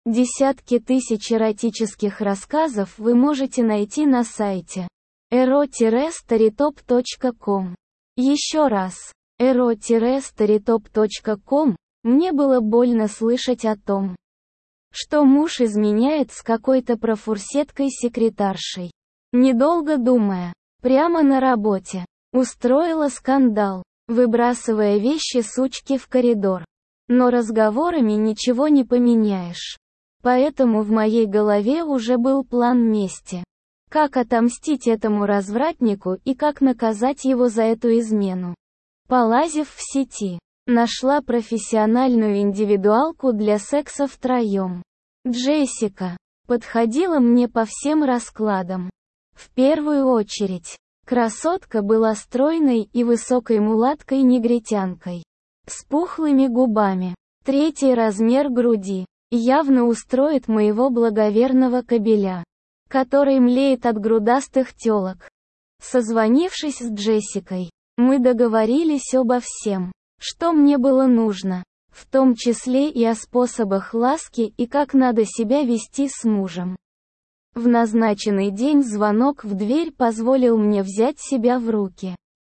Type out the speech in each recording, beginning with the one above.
Десятки тысяч эротических рассказов вы можете найти на сайте ero-storytop.com. Еще раз, ero-storytop.com. Мне было больно слышать о том, что муж изменяет с какой-то профурсеткой-секретаршей. Недолго думая, прямо на работе, устроила скандал, выбрасывая вещи сучки в коридор. Но разговорами ничего не поменяешь. Поэтому в моей голове уже был план мести. Как отомстить этому развратнику и как наказать его за эту измену. Полазив в сети, нашла профессиональную индивидуалку для секса втроем. Джессика подходила мне по всем раскладам. В первую очередь, красотка была стройной и высокой мулаткой-негритянкой, с пухлыми губами. Третий размер груди явно устроит моего благоверного кобеля, который млеет от грудастых тёлок. Созвонившись с Джессикой, мы договорились обо всем, что мне было нужно, в том числе и о способах ласки и как надо себя вести с мужем. В назначенный день звонок в дверь позволил мне взять себя в руки.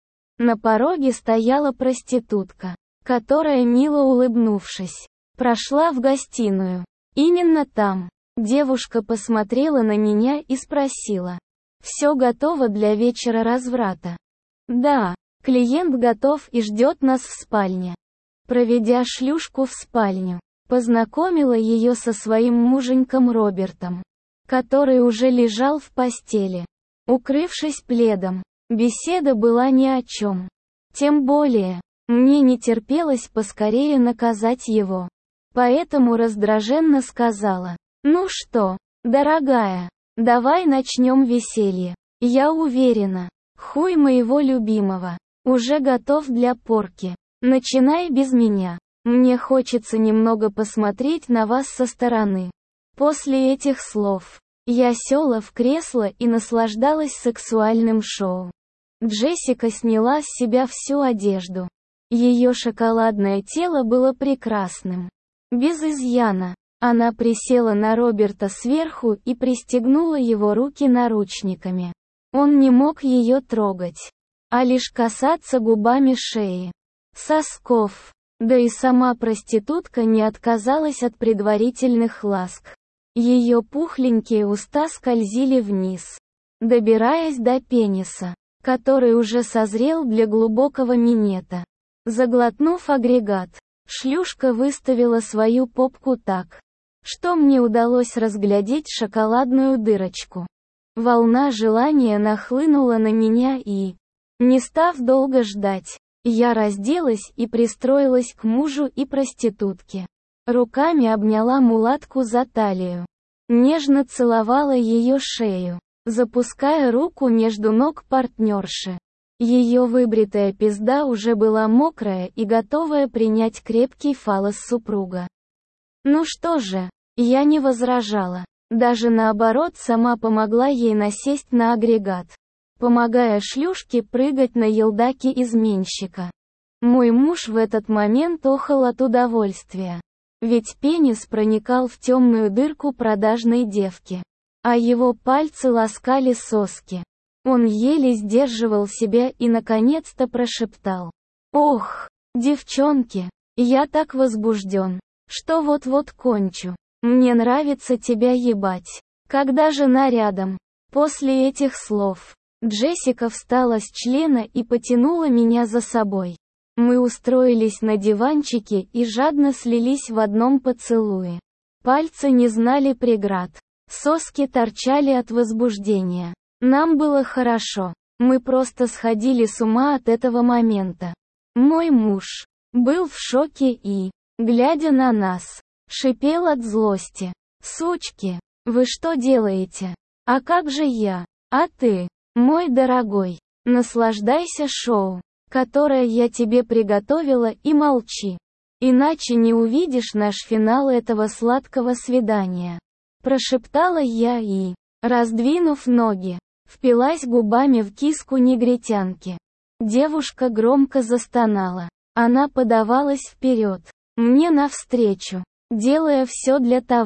На пороге стояла проститутка, которая, мило улыбнувшись, прошла в гостиную. Именно там девушка посмотрела на меня и спросила: «Все готово для вечера разврата?» «Да, клиент готов и ждет нас в спальне». Проведя шлюшку в спальню, познакомила ее со своим муженьком Робертом, который уже лежал в постели. Укрывшись пледом, беседа была ни о чем. Тем более, мне не терпелось поскорее наказать его. Поэтому раздраженно сказала: «Ну что, дорогая, давай начнем веселье. Я уверена, хуй моего любимого уже готов для порки. Начинай без меня. Мне хочется немного посмотреть на вас со стороны». После этих слов, я села в кресло и наслаждалась сексуальным шоу. Джессика сняла с себя всю одежду. Ее шоколадное тело было прекрасным. Без изъяна. Она присела на Роберта сверху и пристегнула его руки наручниками. Он не мог ее трогать, а лишь касаться губами шеи, сосков. Да и сама проститутка не отказалась от предварительных ласк. Ее пухленькие уста скользили вниз, добираясь до пениса, который уже созрел для глубокого минета. Заглотнув агрегат, шлюшка выставила свою попку так, что мне удалось разглядеть шоколадную дырочку. Волна желания нахлынула на меня и, не став долго ждать, я разделась и пристроилась к мужу и проститутке. Руками обняла мулатку за талию. Нежно целовала ее шею, запуская руку между ног партнерши. Ее выбритая пизда уже была мокрая и готовая принять крепкий фаллос супруга. Ну что же, я не возражала. Даже наоборот, сама помогла ей насесть на агрегат, помогая шлюшке прыгать на елдаке изменщика. Мой муж в этот момент охал от удовольствия. Ведь пенис проникал в темную дырку продажной девки, а его пальцы ласкали соски. Он еле сдерживал себя и наконец-то прошептал: «Ох, девчонки, я так возбужден, что вот-вот кончу. Мне нравится тебя ебать. Когда жена рядом». После этих слов, Джессика встала с члена и потянула меня за собой. Мы устроились на диванчике и жадно слились в одном поцелуе. Пальцы не знали преград. Соски торчали от возбуждения. Нам было хорошо. Мы просто сходили с ума от этого момента. Мой муж был в шоке и, глядя на нас, шипел от злости. «Сучки, вы что делаете? А как же я? А ты, мой дорогой, наслаждайся шоу, которое я тебе приготовила, и молчи. Иначе не увидишь наш финал этого сладкого свидания», прошептала я и, раздвинув ноги, впилась губами в киску негритянки. Девушка громко застонала. Она подавалась вперед, мне навстречу, делая все для того,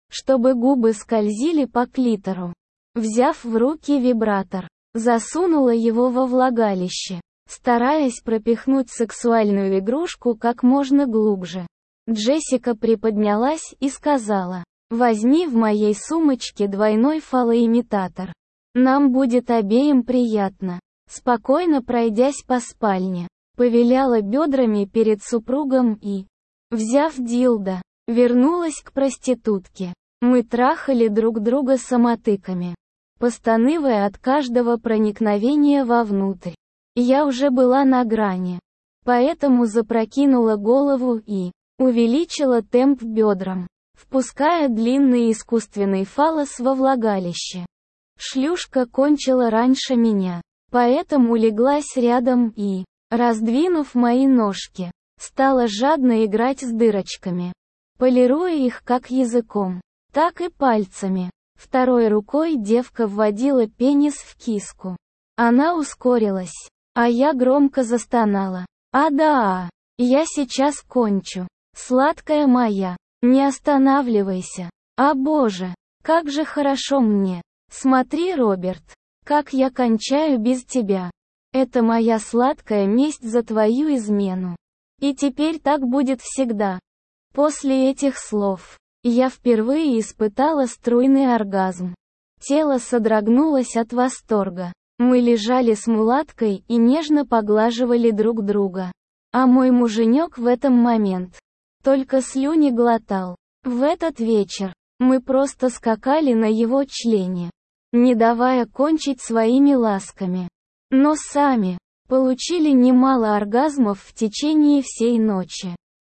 чтобы губы скользили по клитору. Взяв в руки вибратор, засунула его во влагалище, стараясь пропихнуть сексуальную игрушку как можно глубже. Джессика приподнялась и сказала: «Возьми в моей сумочке двойной фалоимитатор. Нам будет обеим приятно». Спокойно пройдясь по спальне, повиляла бедрами перед супругом и, взяв дилдо, вернулась к проститутке. Мы трахали друг друга самотыками, постанывая от каждого проникновения вовнутрь. Я уже была на грани, поэтому запрокинула голову и увеличила темп бедрам, впуская длинный искусственный фаллос во влагалище. Шлюшка кончила раньше меня, поэтому улеглась рядом и, раздвинув мои ножки, стала жадно играть с дырочками, полируя их как языком, так и пальцами. Второй рукой девка вводила пенис в киску. Она ускорилась, а я громко застонала. «Да, я сейчас кончу. Сладкая моя, не останавливайся. А боже, как же хорошо мне. Смотри, Роберт, как я кончаю без тебя. Это моя сладкая месть за твою измену. И теперь так будет всегда». После этих слов я впервые испытала струйный оргазм. Тело содрогнулось от восторга. Мы лежали с мулаткой и нежно поглаживали друг друга. А мой муженек в этом момент только слюни глотал. В этот вечер мы просто скакали на его члене, не давая кончить своими ласками. Но сами получили немало оргазмов в течение всей ночи.